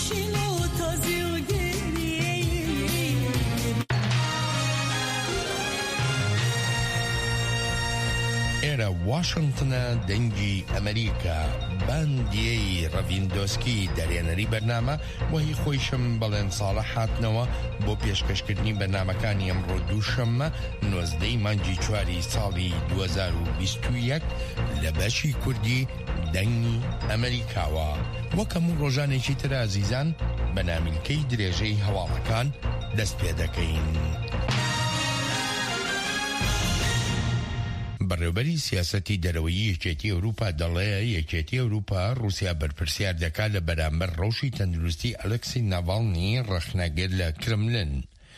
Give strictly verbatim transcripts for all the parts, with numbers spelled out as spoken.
ئێرە واشنگتنە دەنگی ئەمریکا باندیەی ڕەڤیندۆسکی دەرێنەری بەرنامە وهی خۆیشم بەڵێن ساڵە هاتنەوە بۆ پێشکەشکردنی بەرنامەکانی ئەمڕۆ دووشەممە نۆزدەی مانگی چواری ساڵی دوو هەزار و بیست و یەک لە بەشی کوردی دەنگی ئەمریکاوە. وەک هەموو ڕۆژانێکی تر ئازیزان بە نامیلکەی درێژەی هەواڵەکان دەست پێ دەکەین. بەڕێوەبەری سیاسەتی دەرەوەیی یەکێتی ئەوروپا دەڵێ یەکێتی ئەوروپا رووسیا بەرپرسیار دەکات لە بەرامبەر ڕەوشی تەندروستی ئەلێکسی ناڤالنی ڕەخنەگر لە کرملن.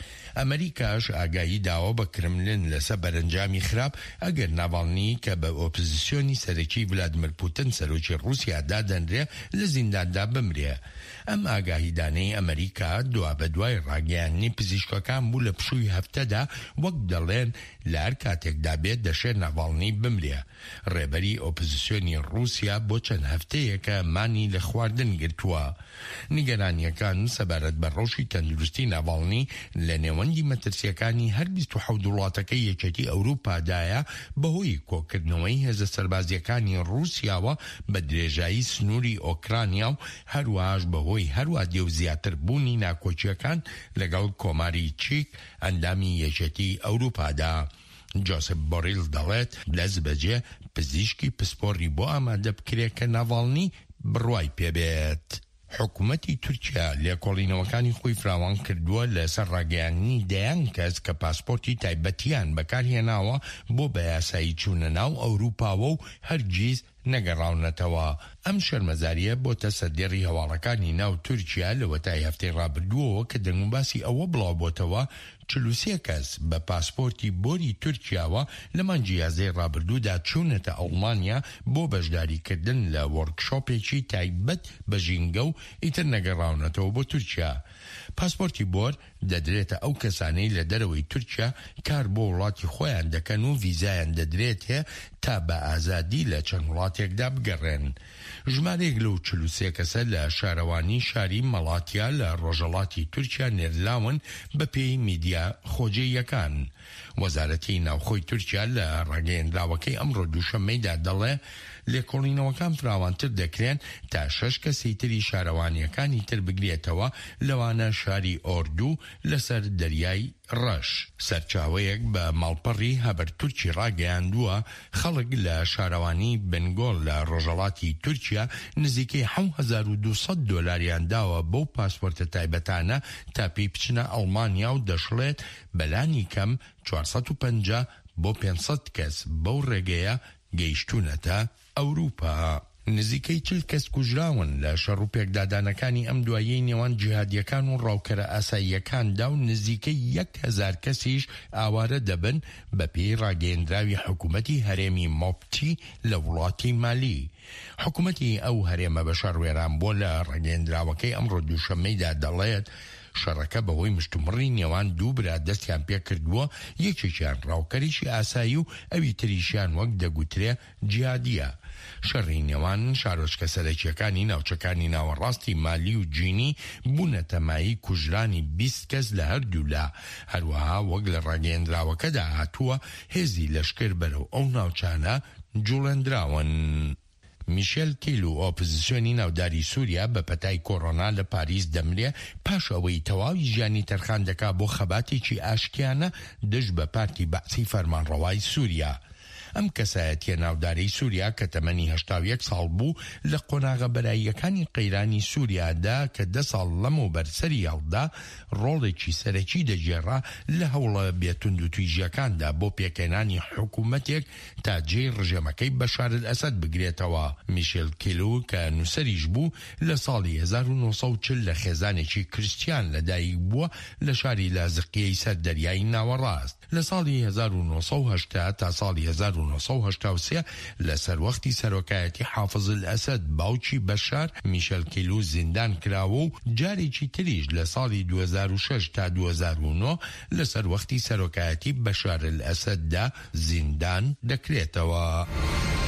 ئەمریکاش ئاگایی داوە بە کرملن لەسەر بەرەنجامی خراپ ئەگەر ناڤالنی کە بە ئۆپۆزیسیۆنی سەرەکی ڤلادیمیر پوتین سەرۆکی رووسیا دادەنرێ لە زینداندا بمرێ. ئەم ئاگاهیدانەی ئەمریکا دوا بە دوای ڕاگەیاندنی پزیشکەکان بوو لە پشووی هەفتەدا وەک دەڵێن لە هەر کاتێکدا بێت دەشێت ناڤالنی بمرێ. ڕێبەری ئۆپۆزیسیۆنی رووسیا بۆ چەند هەفتەیەکە مانی لە خواردن گرتووە. نیگەرانیەکان سەبارەت بە ڕەوشی تەندروستی ناڤالنی لە نێوەندی مەترسیەکانی هەر بیست و حەوت وڵاتەکەی یەکێتی ئەوروپادایە بەهۆی کۆکردنەوەی هێزە سەربازیەکانی رووسیاوە بە درێژایی سنووری ئۆکرانیا و هەروەهاش بەهۆی هەروە دێو زیاتر بوونی ناکۆچیەکان لەگەڵ کۆماری چیک ئەندامی یەکێتی ئەوروپادا. جۆسف بۆریل دەڵێت لەز بەجێ پزیشکی پسپۆڕی بۆ ئامادە بکرێت کە ناڤالنی بڕوای پێبێت. حکوومەتی تورکیا لێکۆڵینەوەکانی خۆی فراوان کردووە لەسەر ڕاگەیاندنی دەیان کەس کە پاسپۆرتی تایبەتیان بەکارهێناوە بۆ بە یاسایی چوونە ناو ئەوروپاوە و هەرگیز نەگەڕاونەتەوە. ئەم شەرمەزاریە بۆتە سەردێڕی هەواڵەکانی ناو تورکیا لە وەتای هەفتەی ڕابردووەوە کە دەنگوباسی ئەوە بڵاو بۆتەوە چل و سێ کەس بە پاسپۆرتی بۆری تورکیاوە لە مانگی یازدەی ڕابردوودا چوونەتە ئەڵمانیا بۆ بەشداریکردن لە وەرکشۆپێکی تایبەت بە ژینگە و ئیتر نەگەڕاونەتەوە بۆ تورکیا. پاسپۆرتی بۆر دەدرێتە ئەو کەسانەی لە دەرەوەی تورکیا کار بۆ وڵاتی خۆیان دەکەن و ڤیزایان دەدرێت هەیە تا بە ئازادی لە چەند وڵاتێکدا بگەڕێن. ژمارەیەک لەو چل و سێ کەسە لە شارەوانی شاری مەڵاتیا لە ڕۆژهەڵاتی تورکیا نێرلاون بە پێی میدیا خۆجێیەکان. وەزارەتی ناوخۆی تورکیا لە ڕاگەیەندراوەکەی ئەمڕۆ دووشەممەیدا دەڵێ لێکۆڵینەوەکان فراوانتر دەکرێن تا شەش کەسی تری شارەوانیەکانی تر بگرێتەوە لەوانە شاری ئۆردو لەسەر دەریای ڕەش. سەرچاوەیەک بە ماڵپەڕی هەبەر تورکی ڕاگەیاندووە خەڵک لە شارەوانی بنگۆل لە ڕۆژهەڵاتی تورکیا نزیکەی حەوت هەزار و دووسەد دۆلاریان داوە بەو پاسپۆرتە تایبەتانە تا پێی بچنە ئەڵمانیا و دەشڵێت بەلانی کەم چوارسەد و پەنجا بۆ پێنجسەد کەس بەو ڕێگەیە گەیشتونەتە ئەوروپا. نزیکەی چل کەس کوژراون لە شەڕوپێکدادانەکانی ئەم دوایەی نێوان جیهادیەکان و ڕاوکەرە ئاساییەکاندا و نزیکەی یەک هەزار کەسیش ئاوارە دەبن بە پێی ڕاگەیەندراوی حکوومەتی هەرێمی مۆپتی لە وڵاتی مالی. حکوومەتی ئەو هەرێمە بە شەڕوێران بۆ لە ڕاگەیەندراوەکەی ئەمڕۆ دووشەممەیدا دەڵێت شەڕەکە بەهۆی مشتومڕی نێوان دوو برا دەستیان پێ کردووە، یەکێکیان ڕاوکەریشی ئاسایی و ئەوی تریشیان وەک دەگوترێ جیهادیە. شەڕی نێوان شارۆچکە سەرەکیەکانی ناوچەکانی ناوەڕاستی مالی و جینی بوونە تەمایی کوژرانی بیست کەس لە هەردوولا. هەروەها وەک لە ڕاگەیەندراوەکەدا هاتووە هێزی لەشکر بەرەو ئەو ناوچانە جوڵێندراون. میشێل کیلو ئۆپۆزیسیۆنی ناوداری سووریا بە پەتای کۆڕۆنا لە پاریس دەمرێ پاش ئەوەی تەواوی ژیانی تەرخان دەکا بۆ خەباتێکی ئاشتیانە دژ بە پارتی بەعسی فەرمانڕەوای سووریا. ئەم کەسایەتیە ناوداری سووریا کە تەمەنی هەشتا و یەک ساڵ بوو لە قۆناغە بەراییەکانی قەیرانی سووریادا کە دە ساڵ لەمەوبەر سەری هەڵدا ڕۆڵێکی سەرەکی دەجێڕا لە هەوڵە بێتوند و تویژەکاندا بۆ پێکەنانی حکوومەتێک تا جێی ڕژێمەکەی بەشار ئەسەد بگرێتەوە. میشێل کیلو کە نووسەریش بوو لە ساڵی هەزار و نۆ سەد و چل لە خێزانێکی کریستیان لەدایک بووە لە شاری لازقیەی سەر دەریای ناوەڕاست. لە ساڵی هەزار و نۆ سەد و هەشتا تا ساڵی هەزار و نۆ سەد و هەشتا و سێ لە سەروەختی سەرۆکایەتی حافز الئەسەد باوکی بەشار میشێل کیلو زیندان کراوە و جارێکی تریش لە ساڵی دوو هەزار و شەش تا دوو هەزار و نۆ لە سەروەختی سەرۆکایەتی بەشار الئەسەددا زیندان دەکرێتەوە.